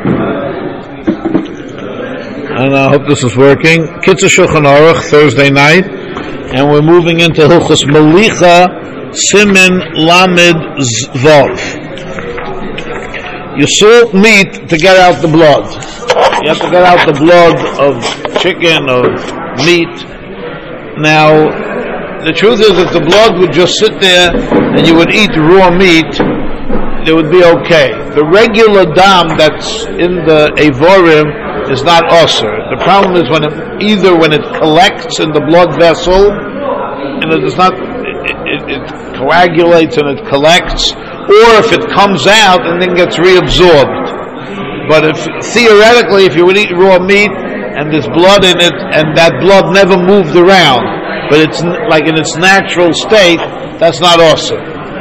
And I hope this is working. Kitzur Shulchan Aruch, Thursday night, and we're moving into Hilchos Melicha, Siman Lamed Vav. You salt meat to get out the blood. You have to get out the blood of chicken, of meat. Now, the truth is, if the blood would just sit there and you would eat raw meat, it would be okay. The regular dam that's in the Evorim is not osir. The problem is when it collects in the blood vessel, and it is not, it coagulates and it collects, or if it comes out and then gets reabsorbed. But if theoretically, if you would eat raw meat and there's blood in it, and that blood never moved around, but it's like in its natural state, that's not osir.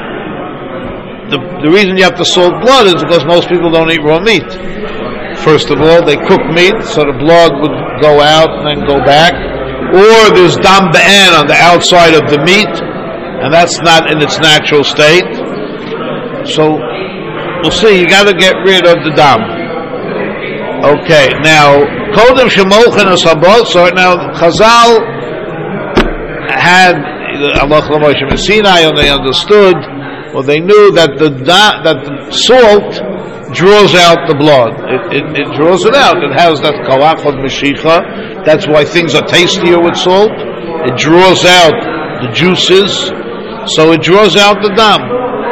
The reason you have to salt blood is because most people don't eat raw meat. First of all, they cook meat, so the blood would go out and then go back. Or there's dam be'en on the outside of the meat, and that's not in its natural state. So, we'll see, you gotta get rid of the dam. Okay, now, Kodem Shemolchen as Habosar, now, Chazal had, Allah Moshe Sinai, and they understood, well, they knew that the salt draws out the blood. It draws it out. It has that kalach of meshicha. That's why things are tastier with salt. It draws out the juices, so it draws out the dam.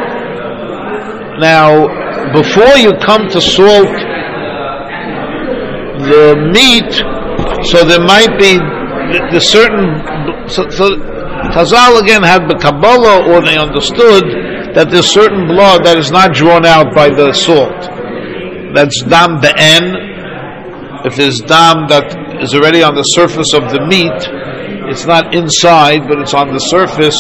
Now, before you come to salt the meat, so there might be the certain. So Chazal again had the Kabbalah, or they understood that there's certain blood that is not drawn out by the salt. That's dam be'en. If there's dam that is already on the surface of the meat, it's not inside, but it's on the surface,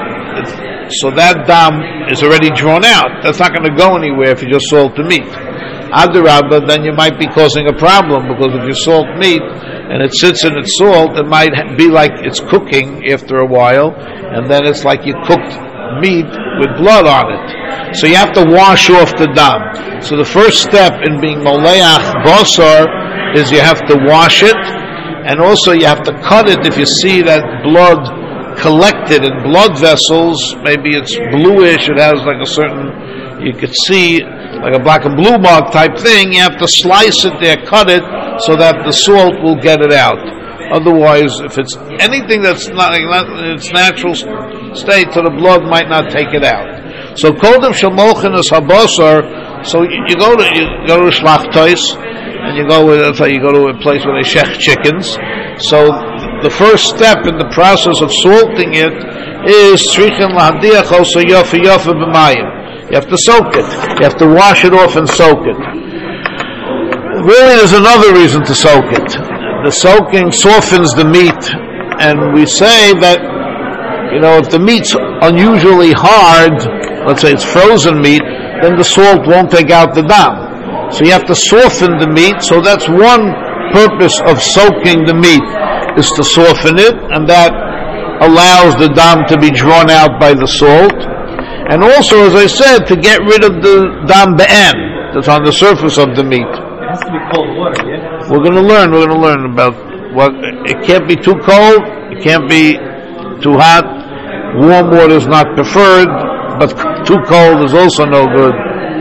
so that dam is already drawn out. That's not going to go anywhere if you just salt the meat. Adarabba, then you might be causing a problem, because if you salt meat and it sits in its salt, it might be like it's cooking after a while, and then it's like you cooked meat with blood on it. So you have to wash off the dam. So the first step in being moleach basar is you have to wash it, and also you have to cut it if you see that blood collected in blood vessels. Maybe it's bluish, it has like a certain, you could see like a black and blue mark type thing. You have to slice it there, cut it, so that the salt will get it out. Otherwise, if it's anything that's not in its natural state, so the blood might not take it out. So Kodem Shemolchen as Habosar. So you go to Shlachtos, and you go to a place where they shech chickens. So the first step in the process of salting it is Tzrichen lahadiach also yofa yofa b'mayim. You have to soak it. You have to wash it off and soak it. Really, there's another reason to soak it. The soaking softens the meat, and we say that, if the meat's unusually hard, let's say it's frozen meat, then the salt won't take out the dam. So you have to soften the meat, so that's one purpose of soaking the meat, is to soften it, and that allows the dam to be drawn out by the salt. And also, as I said, to get rid of the dam be'en, that's on the surface of the meat. It has to be cold water, yeah? We're going to learn about what, it can't be too cold, it can't be too hot. Warm water is not preferred, but too cold is also no good.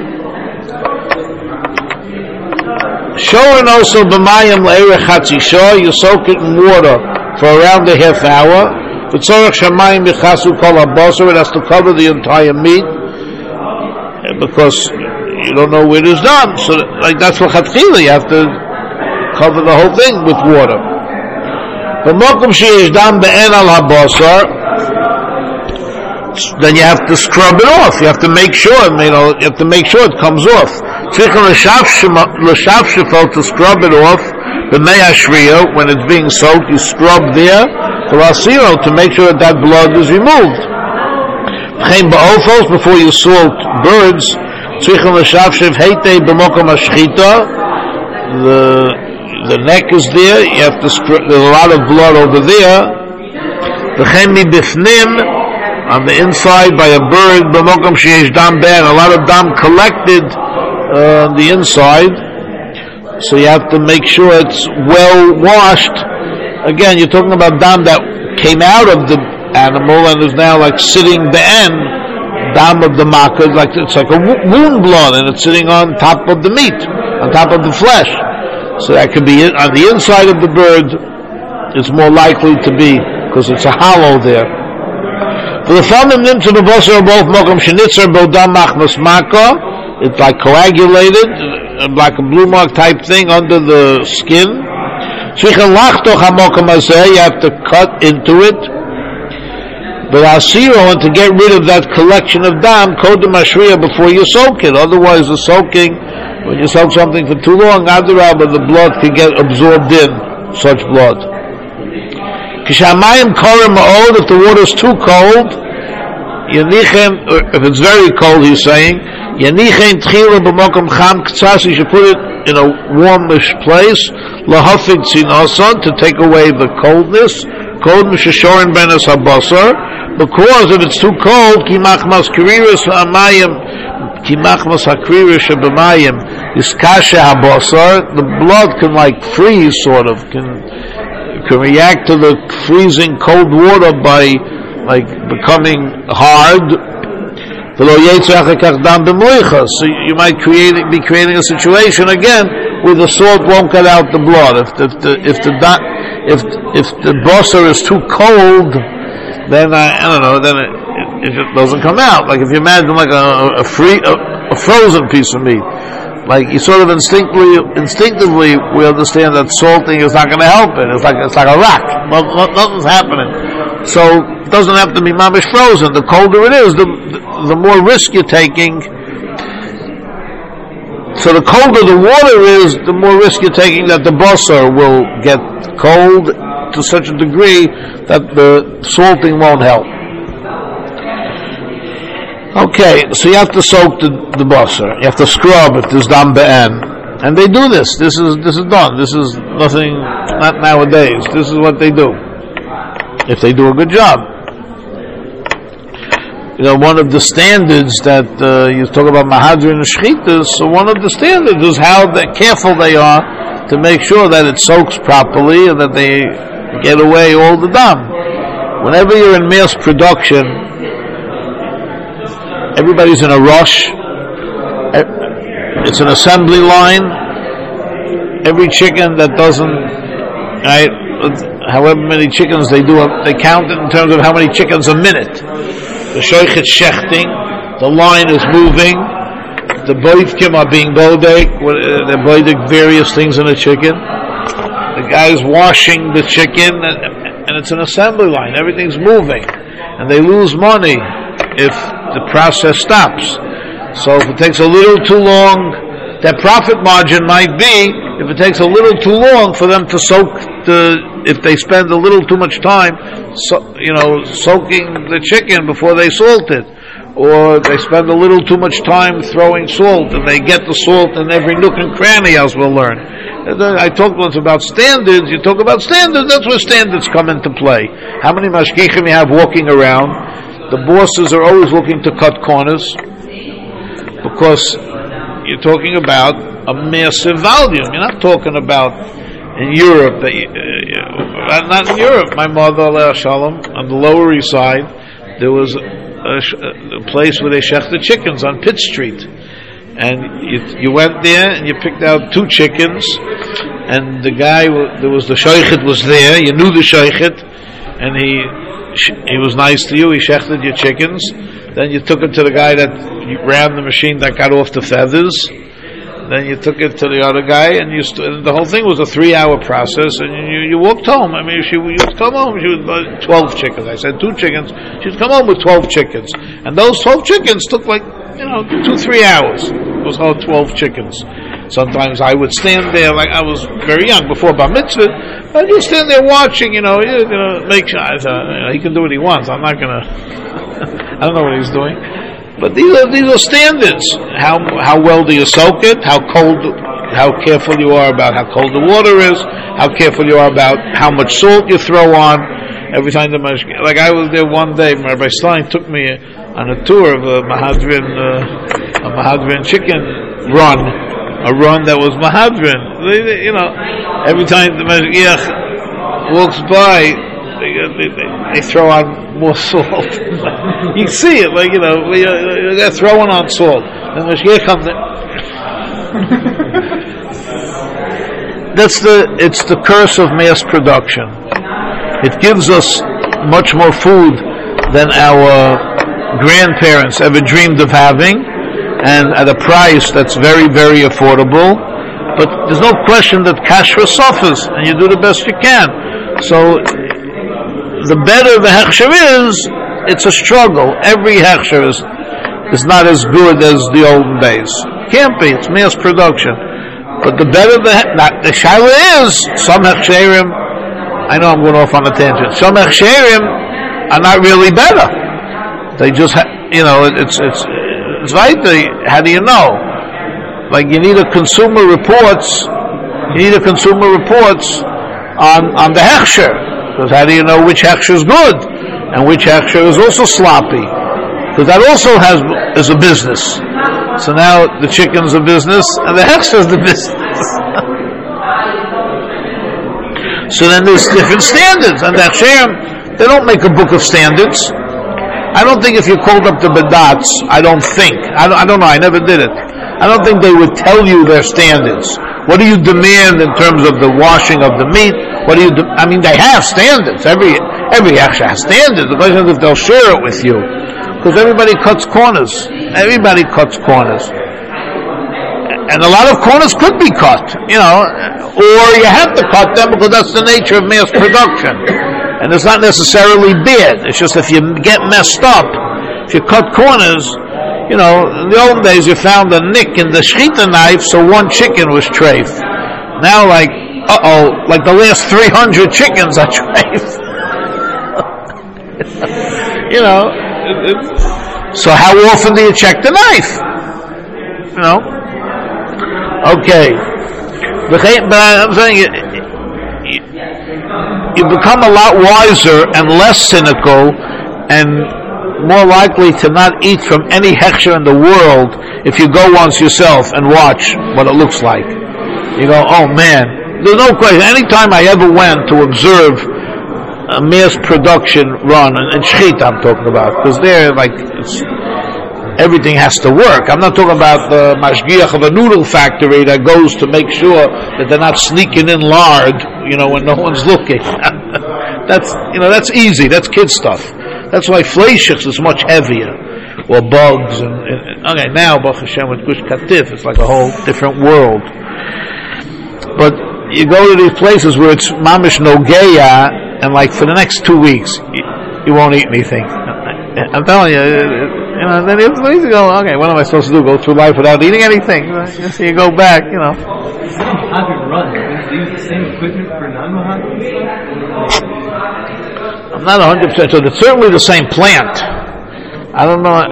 Shorin also b'mayim le'erech hatzi shah, you soak it in water for around a half hour. V'tzorach shamayim yichasu kol habasar, it has to cover the entire meat, because you don't know where it is done. So that's what chatchila, you have to cover the whole thing with water. B'mokum sheyesh dam be'en al habasar, then you have to scrub it off. You have to make sure, you have to make sure it comes off. Tzrichen l'shafshifo, to scrub it off. B'mei hashriya, when it's being soaked, you scrub there. To make sure that blood is removed. Before you salt birds, the neck is there, you have to there's a lot of blood over there. On the inside by a bird, a lot of dam collected on the inside. So you have to make sure it's well washed. Again, you're talking about dam that came out of the animal and is now like sitting be'en, dam of the makkah, it's like a wound blood, and it's sitting on top of the meat, on top of the flesh. So that could be on the inside of the bird. It's more likely to be because it's a hollow there. For the famim nimtzu b'bosar both mokum shenitzer bodam machmas makkah, it's like coagulated, like a blue mark type thing under the skin. You have to cut into it. But asiro, and to get rid of that collection of dam, kodem ashriya, before you soak it. Otherwise, the soaking, when you soak something for too long, adarabah, the blood can get absorbed in such blood. Kishamayim korem ma'od, if the water is too cold, yanichem, if it's very cold, he's saying, yanichem tchila b'mokom cham ktsas, you should put it in a warmish place, lahafig tzinosan, to take away the coldness, cold mishashorin benes habasar, because if it's too cold, kimachmas kariris ha'amayim, kimachmas hakriris ha'amayim, iskasha habasar, the blood can like freeze, sort of, can react to the freezing cold water by like becoming hard. So you might be creating a situation again where the salt won't get out the blood. If the basar is too cold, then I don't know. Then if it doesn't come out, like if you imagine like a frozen piece of meat, like you sort of instinctively we understand that salting is not going to help it. It's like a rock. Nothing's happening. So it doesn't have to be mamish frozen. The colder it is, the more risk you're taking. So the colder the water is, the more risk you're taking that the basar will get cold to such a degree that the salting won't help. Okay, so you have to soak the basar. You have to scrub if there's dam be'en. And they do this. This is done. This is nothing, not nowadays. This is what they do. If they do a good job. You know, one of the standards that you talk about mahadrin and shchitas, so one of the standards is how careful they are to make sure that it soaks properly and that they get away all the dam. Whenever you're in mass production, everybody's in a rush. It's an assembly line. Every chicken that doesn't, right, however many chickens they do, they count it in terms of how many chickens a minute. The shoichet shechting, the line is moving, the boivkim are being bodek, they're bodek various things in a chicken. The guy's washing the chicken, and it's an assembly line, everything's moving. And they lose money if the process stops. So if it takes a little too long, their profit margin might be, if it takes a little too long for them to soak if they spend a little too much time, soaking the chicken before they salt it, or they spend a little too much time throwing salt, and they get the salt in every nook and cranny, as we'll learn. I talked once about standards. You talk about standards, that's where standards come into play. How many mashgichim you have walking around? The bosses are always looking to cut corners, because you're talking about a massive volume. You're not talking about in Europe, not in Europe. My mother, Aleh Shalom, on the Lower East Side, there was a place where they shechted chickens on Pitt Street, and you went there and you picked out 2 chickens, and the guy, there was the shoichet was there. You knew the shoichet, and he was nice to you. He shechted your chickens. Then you took it to the guy that ran the machine that got off the feathers. Then you took it to the other guy, and the whole thing was a 3-hour process, and you walked home. I mean, she would come home, she would buy 12 chickens. I said 2 chickens. She'd come home with 12 chickens. And those 12 chickens took 2-3 hours. It was all 12 chickens. Sometimes I would stand there, like I was very young, before Bar Mitzvah, I'd just stand there watching, make sure, he can do what he wants. I'm not gonna, I don't know what he's doing. But these are standards. How well do you soak it? How careful you are about how cold the water is? How careful you are about how much salt you throw on? Every time like I was there one day, Rabbi Stein took me on a tour of a Mahadrin chicken run a run that was Mahadrin. Every time the Mashgiach walks by, they throw on more salt. You see it, they're throwing on salt. And the Mashgiach comes in. It's the curse of mass production. It gives us much more food than our grandparents ever dreamed of having, and at a price that's very, very affordable. But there's no question that kashrus suffers, and you do the best you can. So the better the hechsher is, it's a struggle. Every hechsher is not as good as the olden days. Can't be. It's mass production. But the better the shaila is, some hechsherim, I know I'm going off on a tangent, some hechsherim are not really better. They just, it's right. How do you know? Like you need a consumer reports on the hechsher, because how do you know which hechsher is good and which hechsher is also sloppy? Because that also is a business. So now the chicken's a business and the hechsher is the business. So then there's different standards, and the hechsherim, they don't make a book of standards. I don't think if you called up the Badats, I don't know, I never did it. I don't think they would tell you their standards. What do you demand in terms of the washing of the meat? They have standards. Every hechsher has standards. The question is if they'll share it with you. Because everybody cuts corners. Everybody cuts corners. And a lot of corners could be cut, or you have to cut them because that's the nature of mass production. And it's not necessarily bad. It's just if you get messed up, if you cut corners, in the old days you found a nick in the shechita knife, so one chicken was treif. Now like the last 300 chickens are treif. So how often do you check the knife? Okay. But I'm saying you become a lot wiser and less cynical and more likely to not eat from any hechsher in the world if you go once yourself and watch what it looks like. You go, oh man, there's no question. Anytime I ever went to observe a mass production run, and shechita I'm talking about, because there, everything has to work. I'm not talking about the mashgiach of a noodle factory that goes to make sure that they're not sneaking in lard, when no one's looking. That's easy. That's kid stuff. That's why fleishiks is much heavier, or bugs. Okay, now Baruch Hashem with Gush Katif, it's like a whole different world. But you go to these places where it's mamish nogeya, and for the next 2 weeks, you won't eat anything. I'm telling you, then you go, okay, what am I supposed to do? Go through life without eating anything? So you go back, Mahadran run. They use the same equipment for non-Mahadran stuff? I'm not 100% sure. It's certainly the same plant. I don't know.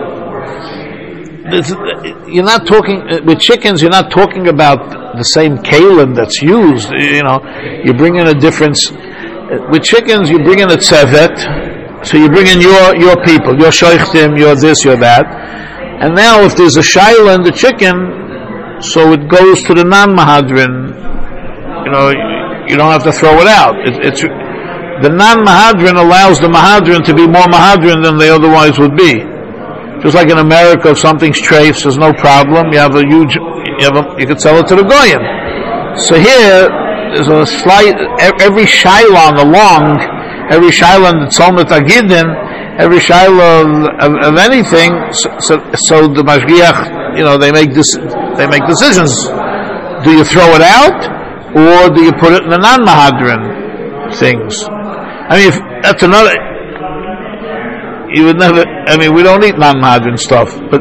You're not talking, with chickens, you're not talking about the same kalim that's used. You bring in a difference. With chickens, you bring in a tzevet. So you bring in your people, your shoichtim, your this, your that. And now if there's a shaila in the chicken, so it goes to the non-mahadrin. You don't have to throw it out. The non-mahadrin allows the mahadrin to be more mahadrin than they otherwise would be. Just like in America, if something's treif, there's no problem. You could sell it to the goyim. So here, there's a slight, every shaila on the long, every shaila in the Tzolmet Agidin, every shaila of anything, so the mashgiach, they make decisions. Do you throw it out, or do you put it in the non-mahadrin things? If that's another, you would never, we don't eat non-mahadrin stuff, but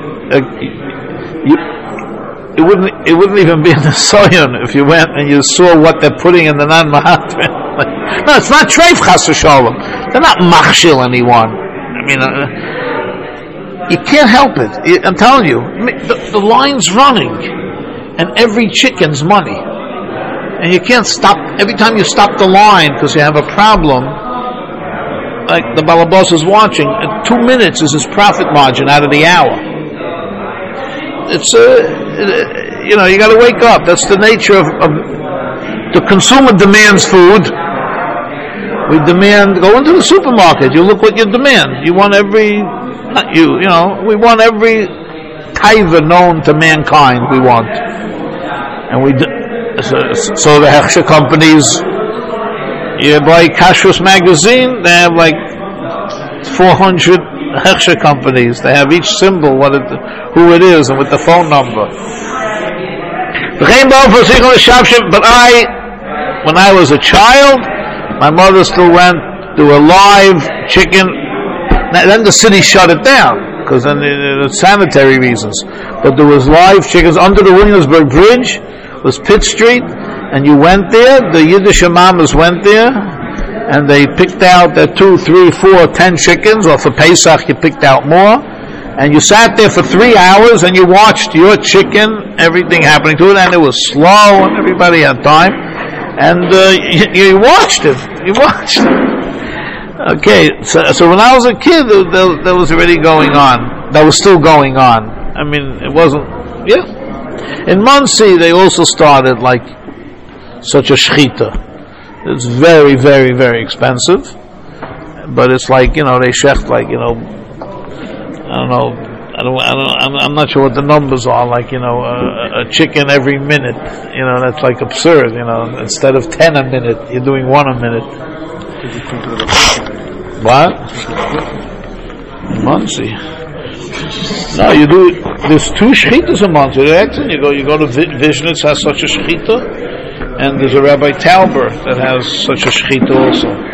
it wouldn't even be in the soyon if you went and you saw what they're putting in the non-mahadrin. No, it's not treif chas v'shalom. They're not machshil anyone. You can't help it. I'm telling you, the line's running, and every chicken's money, and you can't stop. Every time you stop the line because you have a problem, like the balabos is watching, 2 minutes is his profit margin out of the hour. It's you know, you got to wake up. That's the nature of the consumer demands food. We demand, go into the supermarket, you look what you demand. You want every, we want every taiva known to mankind, we want. And so the Hechsher companies, you buy Kashrus magazine, they have like 400 Hechsher companies. They have each symbol, who it is, and with the phone number. But when I was a child, my mother still went to a live chicken. Then the city shut it down because then sanitary reasons. But there was live chickens under the Williamsburg Bridge. Was Pitt Street, and you went there. The Yiddish imamas went there, and they picked out their 2, 3, 4, 10 chickens. Or for Pesach, you picked out more, and you sat there for 3 hours and you watched your chicken, everything happening to it, and it was slow, and everybody had time. And you watched it. You watched it. Okay, so when I was a kid, that was already going on. That was still going on. I mean, it wasn't. Yeah. In Monsey, they also started like such a shechita. It's very, very, very expensive, but it's like they shecht like I don't know. I'm not sure what the numbers are. Like a chicken every minute. That's like absurd. Instead of 10 a minute, you're doing 1 a minute. What? Monsey. No, you do. There's 2 shechitas a month. You go to Vishnitz has such a shechita, and there's a Rabbi Tauber that has such a shechita also.